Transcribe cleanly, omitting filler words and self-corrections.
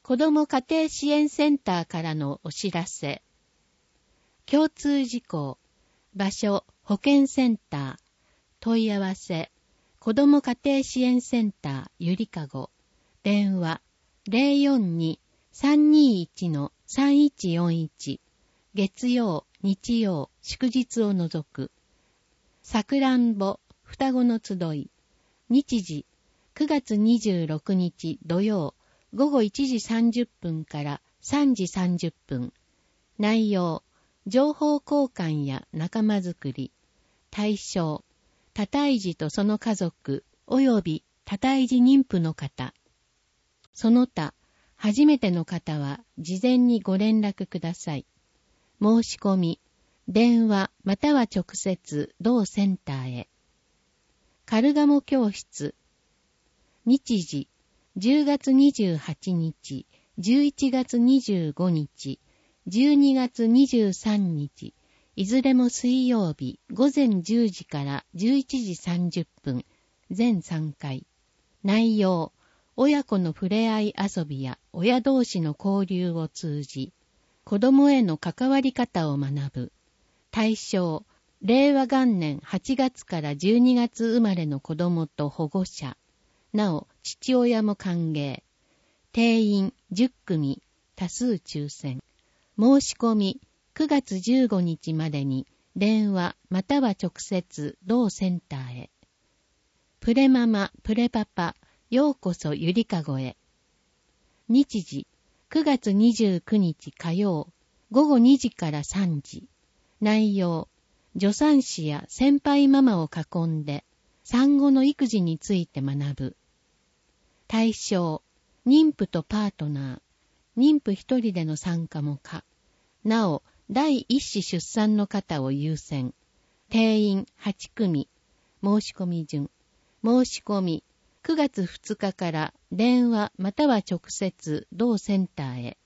子ども家庭支援センターからのお知らせ。共通事項。場所、保健センター。問い合わせ。子ども家庭支援センターゆりかご。電話。042-321-3141。月曜、日曜、祝日を除く。さくらんぼ、双子の集い。日時、9月26日土曜、午後1時30分から3時30分。内容、情報交換や仲間づくり。対象、多胎児とその家族、及び多胎児妊婦の方。その他、初めての方は事前にご連絡ください。申し込み、電話または直接同センターへ。カルガモ教室。日時、10月28日、11月25日、12月23日、いずれも水曜日、午前10時から11時30分、全3回。内容、親子の触れ合い遊びや親同士の交流を通じ、子供への関わり方を学ぶ。対象、令和元年8月から12月生まれの子供と保護者。なお、父親も歓迎。定員10組、多数抽選。申し込み、9月15日までに、電話または直接同センターへ。プレママ、プレパパ、ようこそゆりかごへ。日時、9月29日火曜、午後2時から3時。内容、助産師や先輩ママを囲んで、産後の育児について学ぶ。対象、妊婦とパートナー、妊婦一人での参加も可。なお、第一子出産の方を優先。定員8組。申し込み順。申し込み、9月2日から電話または直接同センターへ。